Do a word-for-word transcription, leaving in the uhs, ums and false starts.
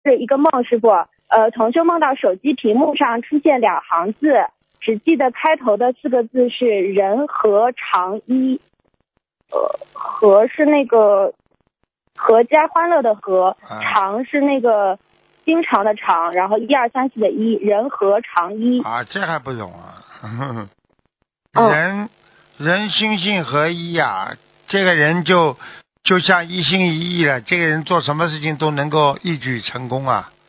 是一个梦，师傅。呃，同修梦到手机屏幕上出现两行字，只记得开头的四个字是人和长一，呃，和是那个阖家欢乐的和，长是那个经常的长，然后一二三四的一，人和长一。 啊，这还不懂啊？ 嗯、 人人心性合一呀、这个人就就像一心一意了，这个人做什么事情都能够一举成功啊。